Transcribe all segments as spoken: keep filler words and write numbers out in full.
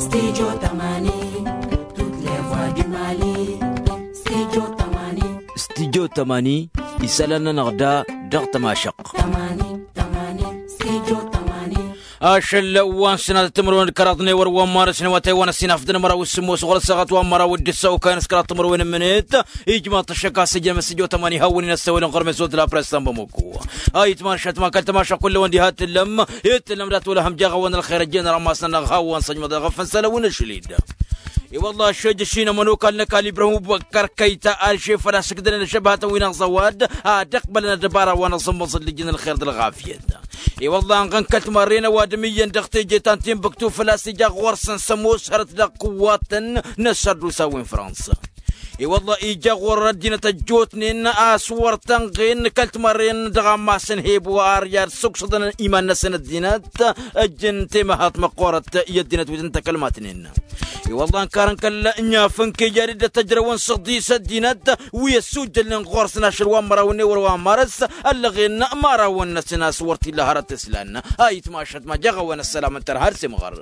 Studio Tamani, toutes les voix du Mali. Studio Tamani, Studio Tamani, isalana nagda dag tamashaq. Tamani, Tamani, Studio Tamani. أشل وان سنة تمرون كراتني وروان مارس نواتي وانا سنة فدنا مرا والسمو صغر سغط وان مرا ودسا وكان سكرات تمرون منيت إجماع تشكا سجل مسجو تماني هوني نسوي لنقرم سود لا برستان بموكو أي تماشت ما كل تماشى كل وندي هات اللم يتلم لا ولا هم جاغا وان الخير الجنة رماسنا غاوان سجمة غفن سلوون شليد اي والله شج شينا منوك لك ابراهيم بكر كيتا الشي فلا سكدنا شبهه وين زواد تقبلنا دبارة وانا صمص لجن الخير الغافيه اي والله انقنكت مرينا وادميا دختي جيتان تيم بكتو فلاسي جا غورسن سموس هرت قوات نسر وساوين فرنسا اي والله ايجا غور دينا الجوتنين اسور تنقين كلت مرين دغما سنهيب واريار سوكسدن ايمان سن الدينات اجن تيمهات مقورة يدينات وتنت كلماتنين اي والله كارن كلا انيا فنكي جاريدة تجرون صديس الدينات ويسوج لن غورسنا شروان مراوني وروان مارس اللغين مراون سنا سورتي لهرة تسلان هاي تماشت ما جغوان السلام انتر هرسي مغر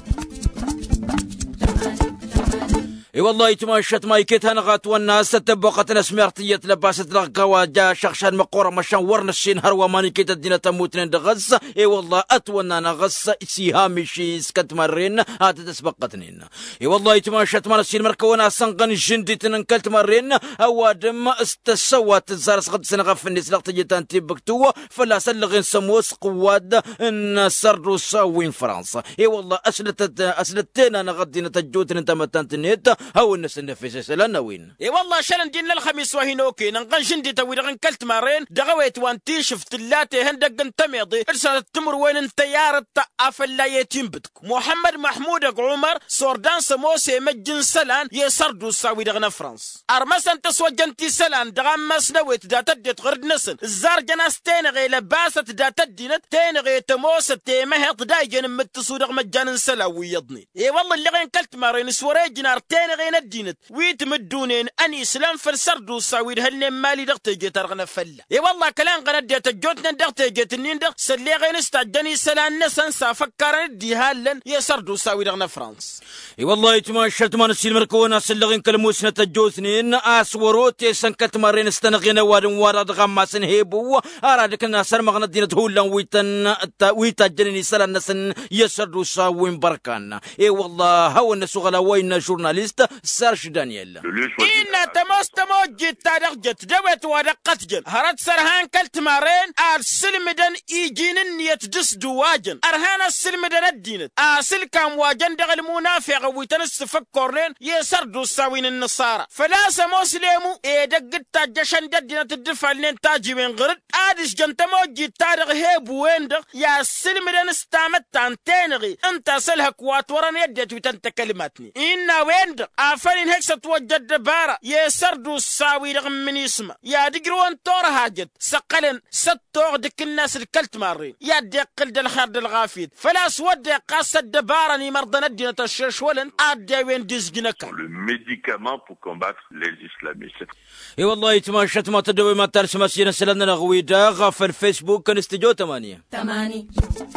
اي والله يتماشت ما يكيت هنغات والناس تتبقت نسميرتية لباست لغقوا جا شخشان مقورة مشان ورن الشين هروا ماني كيت الدينة تموتن دغز اي والله اتونا نغز سيهامي شي سكت مرين هات تسبقتنين اي والله يتماشت ما نسين مركونا سنغن جندي تننكلت مرين اوادم استسوات الزارس قد سنغف الناس لغتجيتان تيبكتو فلا سلغين سموس قواد ان سردو ساوين فرنسا اي والله اسلت اسلتنا نغدينا تجوتن انت متانتنيت هاو الناس النفس سلنا وين اي والله شلن دين الخميس وهينوكي ننقن جندي توي دغن كلت مارين دغويت وانتي شفت اللاتي هندق انتميضي ارسل التمر وين انتيار افل لا يتيم بدك محمد محمود عمر سوردان سموسي مجن سلان يسردو ساوي دغنا فرنسا ارمس انت سوجنتي سلان دغم مسنويت دا تدت غرد نسن الزار جناس تينغي لباسة دا تدينت تينغي تموس تيمهط دايجن متصو دغ مجان سلاوي يضني اي والله اللي غين كلت مارين سوري جنار تينغي غين الدينت ويتمدونين اني اسلام فالسردو ساوي هل مالي دغتي جيت ارغنا فله اي والله كلام غنديت جوتنا دغتي جيت النين دغ سلي غين استعجني سلان نسن سافكر دي هالن يسردو ساوي دغنا فرنسا اي والله يتماشت ما نسيل مركونا سلغين كلموسنا تجوثنين اسوروت سنكت مرين استنغينا وادن ورد غما سنهيبو ارادك الناس مغنا دينت هولا ويتن ويتجنني سلان نسن يسردو ساوين بركان اي والله هو الناس غلا وين جورناليست سارش دانييل إن تموس تموجي تاريخ جت دوت ودقت جن هرت سرهان كلت مارين السلمدن إيجين يتدس دواجن أرهان السلمدن الدينت أسل كام واجن دغل منافق ويتنس فكرين يسردو ساوين النصارى فلا سموس ليمو إيدق تاجشن ددينت الدفع لين تاجي من غرد آدش جن تموجي تاريخ هيب ويندغ يا السلمدن استعمت عن تينغي انت سلهك واتورن يدت ويتنت كلماتني إن ويندغ أفرين هكسة توجد دبارة يسردو الساوي رغم من اسمه يا دقروان تور هاجد سقلن ستوغ دك الناس الكلت مارين يا دقل دل خارد الغافيد فلا سود قاس الدبارة ني مرضى ندينة الشرش ولن أدى وين ديزجنكا le médicament pour combattre les islamistes. اي والله يتماشت ما تدوي ما ترسم مسينا سلنا غويدا غف الفيسبوك كان استجو ثمانية Tamani,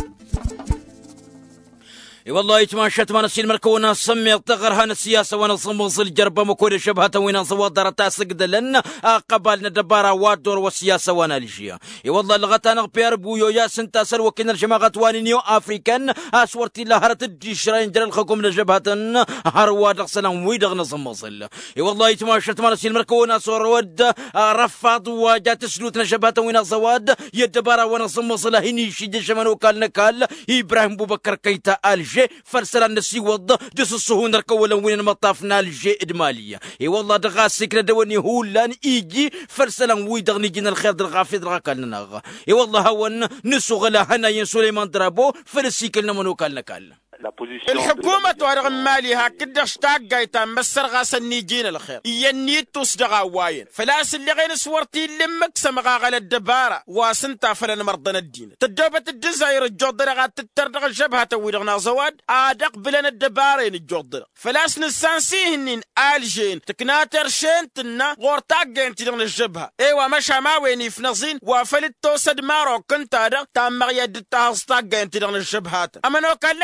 اي والله يتماشت ما نسيل مركونا صمي تغرهان السياسة وانا صمص الجربة مكوري شبهة وين صوت تاسق دلن قبلنا دبارة وادور والسياسة وانا لشيا اي والله لغتانا بير بويو يا سنتاسر وكنا الجماعة واني نيو افريكان اسورتي لهرت الديشرين جرى الخكم لجبهة هروا دغسلان ويدغ نصمصل اي والله يتماشت ما نسيل مركونا صور ود رفض وجات سلوتنا شبهة وين زواد يدبارة وانا صمصل هني شي شمانو كال نكال ابراهيم بوبكر كيتا الجي فرسل النسي وض دس الصهون ركولا وين مطافنا الجي ادماليه اي والله دغاسك ندوني هولان يجي فرسل ويدغني جينا الخير دغافيد راكلنا اي والله هون نسو غلا هنا سليمان درابو فرسيكلنا منو كالنا كال الحكومة ورغم مالها كدش تاقايتا مسر غاسن نيجين الخير ينيت تصدغا واين فلاس اللي غين سورتي لمك سمغا غال الدبارة واسنتا فلن مرضنا الدين تدوبة الجزائر الجودر غات تتردغ الجبهة تويرغنا زواد آدق بلن الدبارين الجودر فلاس نسانسيهنين آلجين تكناتر شين تنا غور تاقاين تدغن الجبهة ايوا مشا ماويني في نظين وفلت توسد مارو كنت هذا تام مغياد التاغز تاقاين تدغن الجبهات اما نو كان لك اللي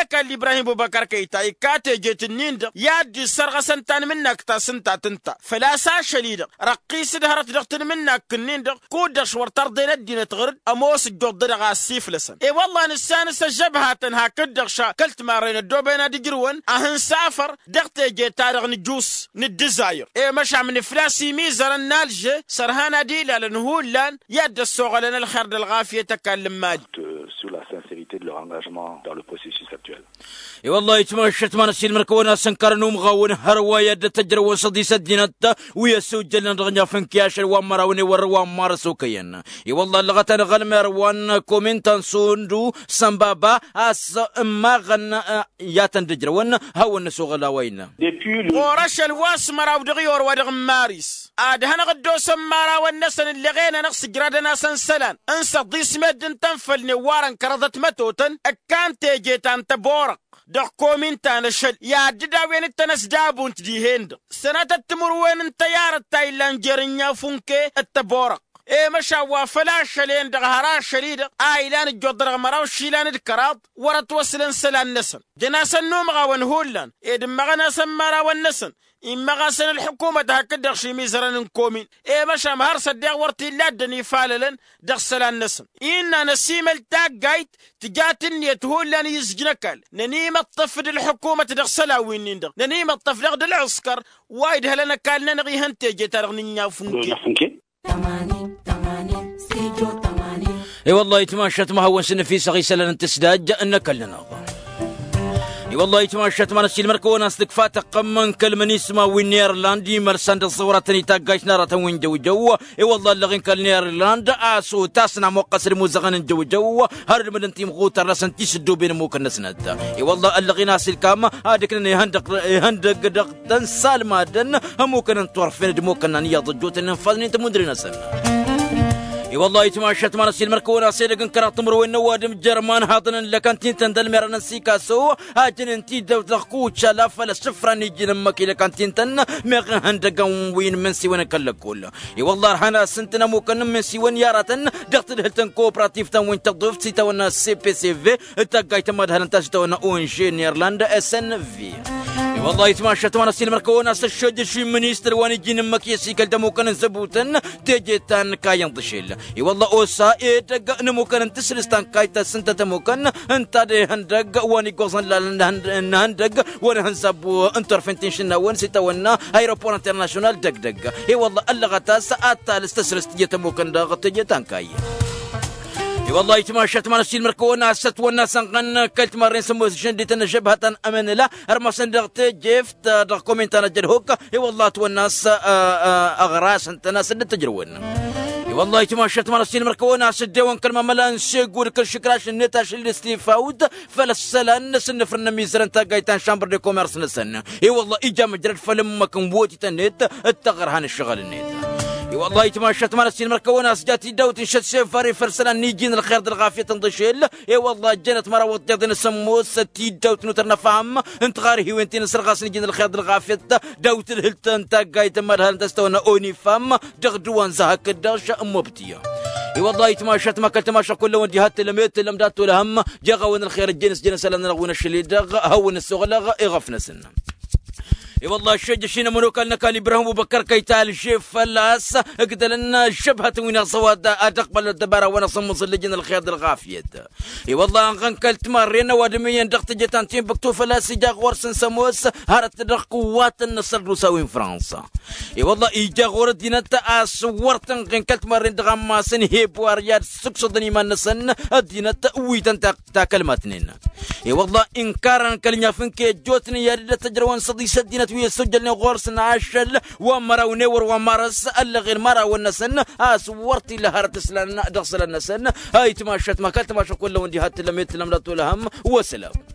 إبراهيم أبو بكر كيتا يكاتي جيت النين يادي سرغة سنتان منك تا سنتا تنتا فلاسا شليدة رقيس دهرت دغتن منك النين دغ كودش ورطر دين الدين تغرد أموس الجود دغا السيف لسن إي والله نسان سجبها تنها كدغشا كلت مارين الدوبينا دجروان أهن سافر دغتي جيت تارغ نجوس ندزاير إي مشع من فلاسي ميزر النالجي سرهانا ديلا لنهول لان يد السوغ لنا الخير الغافية تكلم مادي sur la sincérité de leur engagement dans le processus actuel. اي والله يتمشت ما نسيل مركونا سنكر نوم غاون هروا يد تجرو صدي سدينت ويا سوجل نرغنيا فنكياش ومراوني وروا مارسو كين اي والله لغتن غلم روان كومنتان سوندو سمبابا اس ما غن ياتن تجرون هو النسو غلاوين ورش الواس مراو دغيور ودغ ماريس اد هنا غدو سمارا والنسن اللي غينا نقص جرادنا سنسلان انسى ضيس مد تنفل نوارا كرضت متوتن كان تيجيتان تبورق دق كومنتان الشل يا جدا وين التنس دابون تدي هند سنة التمر وين انت يا التايلان جرنيا فنكي التبورق ايه مشا فلاش لين دغهرا شريد ايلان الجدر مراو شيلان الكراد ورا توصلن سلان نسن جناس النوم غاون هولان ايه دمغنا سمارا والنسن إما غاسن الحكومة هكذا شي ميزران كومين إيه مشا مهار صدق ورتي لادني فاللن دغسل النسن إنا نسيم التاق جايت تجاتن يتهول لان يسجنكال ننيم الطفل الحكومة دغسلا وين ندغ ننيم الطفل دغ العسكر وايد هلنا كالنا نغي هنتي جيت رغنيا فنكي تمانين تمانين سيجو تمانين اي والله يتماشت ما هو سن في صغي سلن تسداج انك لنا اي والله يتماشت ما نسيل مركونا استكفات قمن كلمني اسمه وينيرلاندي مرسند صورتني تاقاش نارة وين جو جو اي والله اللغين كالنيرلاند اسو تاسنا موقسر موزغن جو جو هر من انتي مغوت رسن تسدو بين موك النسند اي والله اللغين اسيل كام هادك يهندق يهندق دق تنسال مادن هموكن انتورفين دموكن ان يضجوت نفذن انت مدري نسن اي والله يتماشت ما نسيل مركونا سيدقن كرات مروين نوادم جرمان هاطن لكانتين تندل ميرنا سيكاسو هاجن انتي دو تخوتشا لا فلا سفرا نيجي لمكي لكانتين تن ميغن هندقن وين من سيوان كلكول اي والله رحنا سنتنا موكن من سيوان يارتن دغت الهلتن كوبراتيف تن وين تضيف سيتاونا سي بي سي في تاقايت مدهلن تاجتونا اونجي نيرلاند اس ان في والله يتماشت ما نسيل مركونا سشد شي منيستر واني جين مكي سيكل دمو كان زبوتن تيجيتان كاين ضشيل اي والله اوسا ايدق نمو كان تسلستان كايتا سنت تمو كان انت دي هندق واني غوزن لا هندق واني هنسبو انترفنتيشن وان سيتاونا ايروبور انترناشونال دق دق اي والله اللغتا ساعات تستسرست جيتمو كان دغت جيتان كاي اي والله يتماشت ما نسيل مركونا ست والناس نغن كلت مرين سمو جندي تنجبها امن لا ارما صندقت جيفت دغ كومنت انا جرهوك اي والله والناس اغراس انت ناس تجرون اي والله يتماشت ما نسيل مركونا سديون كلمه ملان شيغور كل شكراش النتاش اللي استيفاود فلسلان سنفرن ميزرن تاقايتان شامبر دي كوميرس نسن اي والله اجا مجرد فلم كنبوتي تنيت التغرهان الشغل النيت اي والله يتماشت ما نسيل مركونا سجاتي دوت نشد سيفاري فرسلان نيجين الخير الغافيه تنضشيل اي والله جنت مروت جدن سموس تي دوت نترنا فهم انت غاري وانت نسر غاس نيجين الخير الغافيه دوت الهلتن تاقايت مدهن تستونا اوني فم دغدوان زهك الدرش مبتيه اي والله يتماشت ما كنت ماشى كل وندي هات لميت لمدات لهم جاغون الخير الجنس جنس لنا نغون الشلي دغ هون السغلغ يغفنا سن اي والله الشج شينا منوك لنا كان ابراهيم ابو بكر كيتال شيف فلاس اقدلنا شبهه وين صواد اتقبل الدبره وانا صمص اللجنه الخير الغافيه اي والله غنكلت مرينا وادميا دقت جتان تيم بكتو فلاس جا غورسن سموس هرت دق قوات النصر روساوي فرنسا اي والله ايجا غور دينتا اسورت غنكلت مرين دغما سن هيب وارياد سكسدني ما نسن دينتا ويتن تا كلماتنين اي والله انكارا كلنيا فنكي جوتني يا تجروان صدي سدينه ويسجلني غورسن عشل ومراوني ومارس الا غير مرا والنسن اسورتي لهرت سلنا دغسل النسن هاي تماشت ما كنت ماشى كل وندي هات لميت لملت لهم وسلام.